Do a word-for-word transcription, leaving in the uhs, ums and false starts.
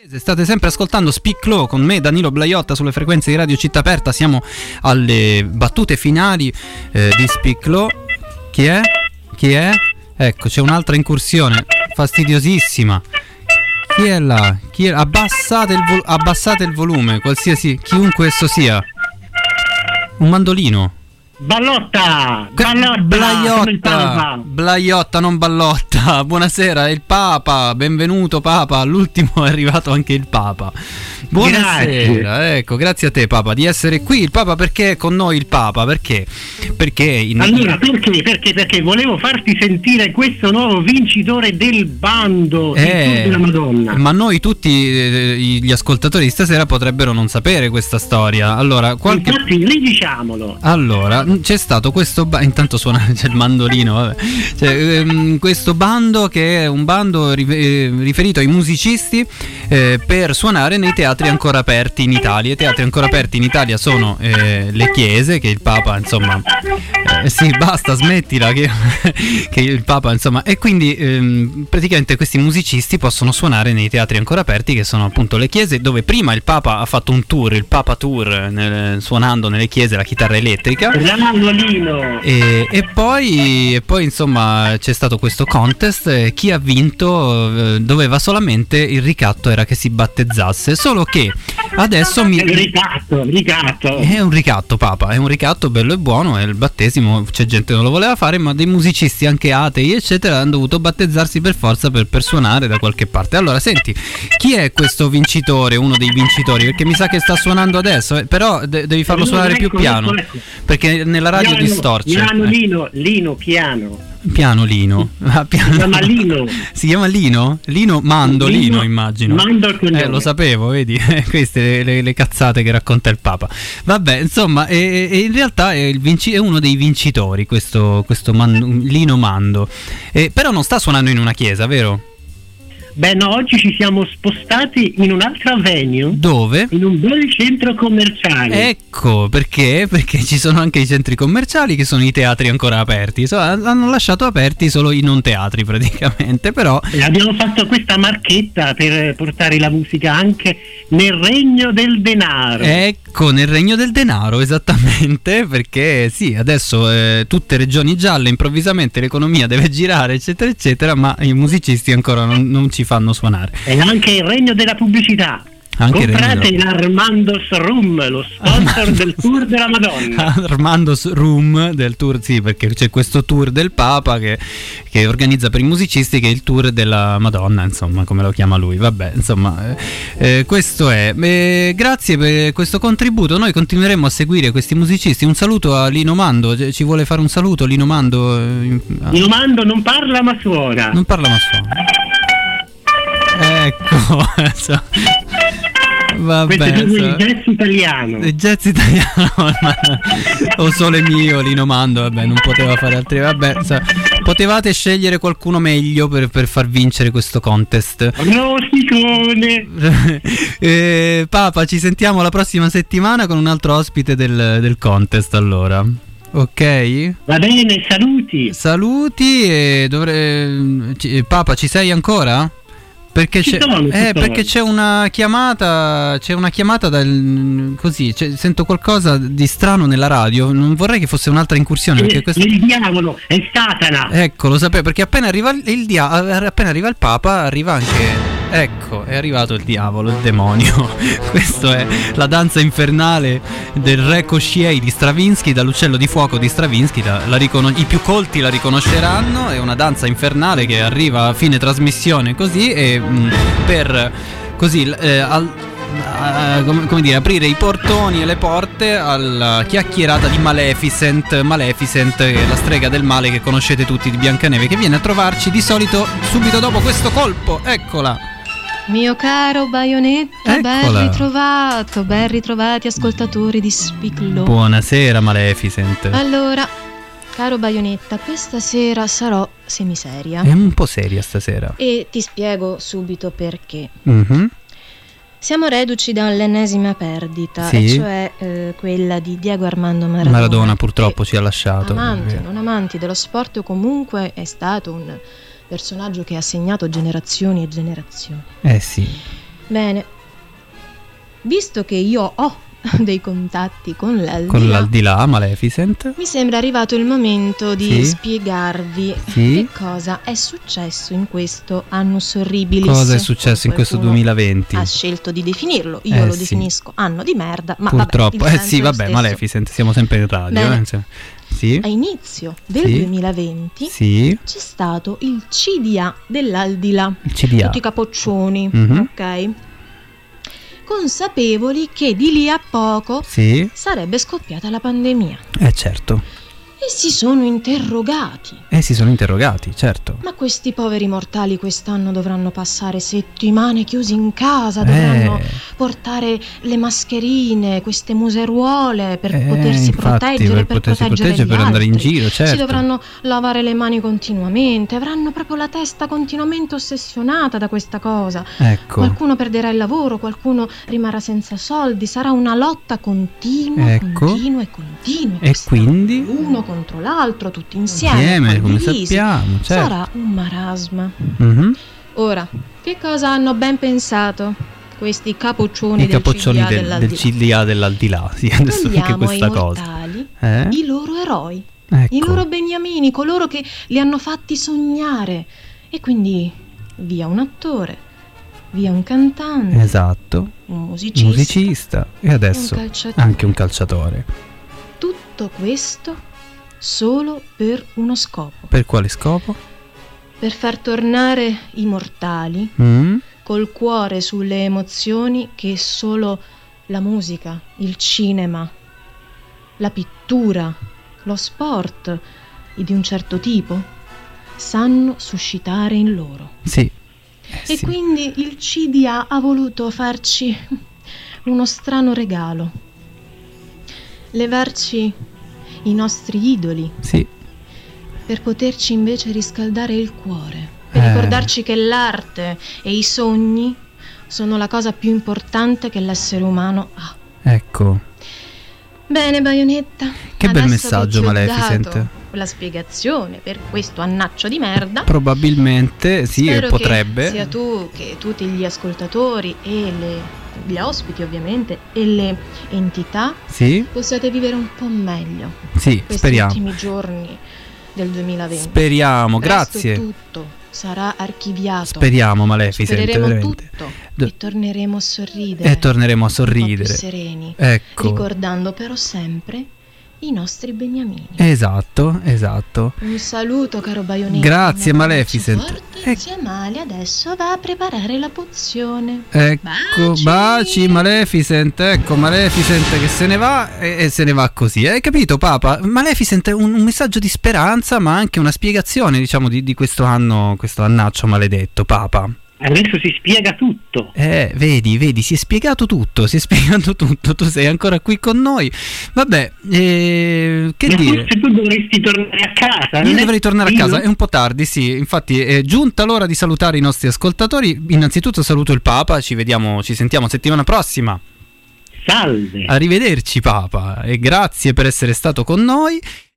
State sempre ascoltando Speak Low con me, Danilo Blaiotta, sulle frequenze di Radio Città Aperta. Siamo alle battute finali eh, di Speak Low. Chi è? Chi è? Ecco, c'è un'altra incursione fastidiosissima. Chi è là? Chi è? Abbassate il, vo- abbassate il volume, qualsiasi, chiunque esso sia. Un mandolino. Ballotta! Ballotta! Blaiotta! Blaiotta, non Ballotta. Buonasera, è il Papa. Benvenuto Papa. All'ultimo è arrivato anche il Papa. Buonasera, grazie. Ecco, grazie a te Papa di essere qui. Il Papa, perché è con noi il Papa? Perché? Perché in... Allora, perché? Perché? Perché volevo farti sentire questo nuovo vincitore del bando eh, del Tour della Madonna. Ma noi tutti eh, gli ascoltatori di stasera potrebbero non sapere questa storia. Allora, qualche... Infatti, ridiciamolo. Allora, c'è stato questo ba- intanto suona c'è il mandolino, vabbè. Cioè, ehm, questo bando che è un bando ri- eh, riferito ai musicisti eh, per suonare nei teatri ancora aperti in Italia. I teatri ancora aperti in Italia sono eh, le chiese, che il Papa insomma eh, sì, basta, smettila che, che il Papa insomma, e quindi ehm, praticamente questi musicisti possono suonare nei teatri ancora aperti, che sono appunto le chiese, dove prima il Papa ha fatto un tour, il Papa Tour, nel, suonando nelle chiese la chitarra elettrica. E, e poi e poi insomma c'è stato questo contest e chi ha vinto eh, doveva solamente, il ricatto era che si battezzasse, solo che adesso mi... È un ricatto, ricatto. È un ricatto Papa, è un ricatto bello e buono, è il battesimo, c'è gente che non lo voleva fare, ma dei musicisti anche atei eccetera hanno dovuto battezzarsi per forza per, per suonare da qualche parte. Allora senti, chi è questo vincitore, uno dei vincitori? Perché mi sa che sta suonando adesso, eh, però de- devi farlo suonare ecco, più piano, ecco, ecco. Perché nella radio Piano, distorce. piano, eh. Lino, Lino, piano. Piano Lino. Ah, piano. Si chiama Lino. Si chiama Lino? Lino Mandolino, Lino, immagino. Mando il cognome. Eh, lo sapevo, vedi? Queste le, le cazzate che racconta il Papa. Vabbè, insomma, e, e in realtà è, il vinci- è uno dei vincitori, questo, questo man- Lino Mando. Eh, però non sta suonando in una chiesa, vero? Beh no, oggi ci siamo spostati in un'altra venue. Dove? In un bel centro commerciale. Ecco, perché? Perché ci sono anche i centri commerciali, che sono i teatri ancora aperti. So, hanno lasciato aperti solo i non teatri praticamente, però... E abbiamo fatto questa marchetta per portare la musica anche nel regno del denaro. Ecco, nel regno del denaro, esattamente, perché sì, adesso eh, tutte regioni gialle, improvvisamente l'economia deve girare, eccetera, eccetera, ma i musicisti ancora non, non ci fanno suonare. E anche il regno della pubblicità. Anche comprate in Armando's Room, lo sponsor del Tour della Madonna. Armando's Room del tour, sì, perché c'è questo tour del Papa che, che organizza per i musicisti, che è il tour della Madonna, insomma, come lo chiama lui. Vabbè, insomma, eh, questo è. Eh, grazie per questo contributo. Noi continueremo a seguire questi musicisti. Un saluto a Lino Mando. Ci vuole fare un saluto, Lino Mando? Eh, Lino Mando non parla ma suona. Non parla ma suona. Ecco. Vabbè, questo è il jazz italiano. Il jazz italiano o sole mio, Lino Mando, vabbè, non poteva fare altri. Vabbè, sa, potevate scegliere qualcuno meglio per, per far vincere questo contest. Rosicone. eh, Papa, ci sentiamo la prossima settimana con un altro ospite del, del contest, allora. Ok? Va bene, saluti. Saluti e dovre... Papa, ci sei ancora? Perché c'è, sono, eh, perché c'è una chiamata, c'è una chiamata dal, così, c'è, sento qualcosa di strano nella radio, non vorrei che fosse un'altra incursione, perché il, questo... il diavolo, è Satana. Ecco, lo sapevo, perché appena arriva il, il dia... appena arriva il Papa, arriva anche... Ecco, è arrivato il diavolo, il demonio. Questa è la danza infernale del Re Kosciej di Stravinsky, dall'Uccello di fuoco di Stravinsky. La, la riconos- I più colti la riconosceranno. È una danza infernale che arriva a fine trasmissione così, e mh, per così eh, al, a, come, come dire, aprire i portoni e le porte alla chiacchierata di Maleficent. Maleficent, che è la strega del male che conoscete tutti di Biancaneve, che viene a trovarci di solito subito dopo questo colpo. Eccola. Mio caro Baionetta, Eccola. ben ritrovato, ben ritrovati ascoltatori di Speak Low. Buonasera Maleficent. Allora, caro Baionetta, questa sera sarò semiseria. È un po' seria stasera. E ti spiego subito perché. Mm-hmm. Siamo reduci dall'ennesima perdita, Sì. e cioè eh, quella di Diego Armando Maradona. Maradona purtroppo ci ha lasciato. Amanti o Eh. non amanti dello sport, comunque è stato un personaggio che ha segnato generazioni e generazioni. Eh sì. Bene, visto che io ho dei contatti con l'aldilà, con l'aldilà, Maleficent, mi sembra arrivato il momento di Sì. spiegarvi Sì. che cosa è successo in questo annus horribilis. cosa è successo in questo Qualcuno duemilaventi? ha scelto di definirlo, io Eh, lo sì. definisco anno di merda, ma Purtroppo, vabbè, il eh senso sì, è lo vabbè, stesso. Maleficent, siamo sempre in radio. Bene. eh, cioè, Sì, A inizio del Sì. duemilaventi sì, c'è stato il C D A dell'aldilà, il C D A. tutti i capoccioni, Mhm. ok? Consapevoli che di lì a poco Sì, sarebbe scoppiata la pandemia eh certo. e si sono interrogati. E si sono interrogati, certo. Ma questi poveri mortali quest'anno dovranno passare settimane chiusi in casa, dovranno Eh, portare le mascherine, queste museruole per eh, potersi infatti, proteggere, per per, potersi proteggere proteggere, gli per andare in altri. giro, certo. Si dovranno lavare le mani continuamente, avranno proprio la testa continuamente ossessionata da questa cosa. Ecco, Qualcuno perderà il lavoro, qualcuno rimarrà senza soldi, sarà una lotta continua, Ecco. continua e continua. E quest'anno. quindi? L'uno contro l'altro, tutti insieme, insieme, come condivisi. sappiamo, certo. Sarà un marasma. Mhm. Ora, che cosa hanno ben pensato questi capoccioni I del capoccioni C D A del, dell'aldilà? del C D A dell'aldilà, sì, adesso anche Togliamo questa ai cosa. mortali Eh? i loro eroi, Ecco. i loro beniamini, coloro che li hanno fatti sognare. E quindi via un attore, via un cantante, Esatto, un musicista, musicista e adesso un calciatore. anche un calciatore. Tutto questo solo per uno scopo, Per quale scopo? per far tornare i mortali Mm? col cuore sulle emozioni che solo la musica, il cinema, la pittura, lo sport e di un certo tipo sanno suscitare in loro. Sì. Eh, E sì. quindi il C D A ha voluto farci uno strano regalo, levarci i nostri idoli Sì. per poterci invece riscaldare il cuore, per Eh. ricordarci che l'arte e i sogni sono la cosa più importante che l'essere umano ha. Ecco. Bene, Bayonetta. Che bel adesso messaggio, che ti ho Maleficent. dato la spiegazione per questo annaccio di merda. Probabilmente sì, Spero potrebbe. che sia tu che tutti gli ascoltatori e le, gli ospiti ovviamente e le entità Sì? possiate vivere un po' meglio Sì, questi speriamo. ultimi giorni del duemilaventi. Speriamo, Presto grazie. tutto sarà archiviato. Speriamo, Maleficent, Supereremo veramente. tutto D- e torneremo a sorridere. E torneremo a un po' sorridere. più sereni, Ecco. ricordando però sempre i nostri beniamini. Esatto, esatto. Un saluto, caro Bayonetta. Grazie, un abbraccio Maleficent. forte, E- zia Amalia adesso va a preparare la pozione. Ecco, Baci. baci Maleficent, ecco Maleficent che se ne va e, e se ne va così. Hai capito, Papa? Maleficent è un, un messaggio di speranza, ma anche una spiegazione, diciamo, di, di questo anno, questo annaccio maledetto, Papa. Adesso si spiega tutto. Eh, vedi, vedi, si è spiegato tutto, si è spiegato tutto, tu sei ancora qui con noi. Vabbè, eh, che Ma dire? forse tu dovresti tornare a casa. Io non è dovrei tornare a possibile? casa, è un po' tardi, sì, infatti è giunta l'ora di salutare i nostri ascoltatori. Innanzitutto saluto il Papa, ci vediamo, ci sentiamo settimana prossima. Salve. Arrivederci Papa e grazie per essere stato con noi.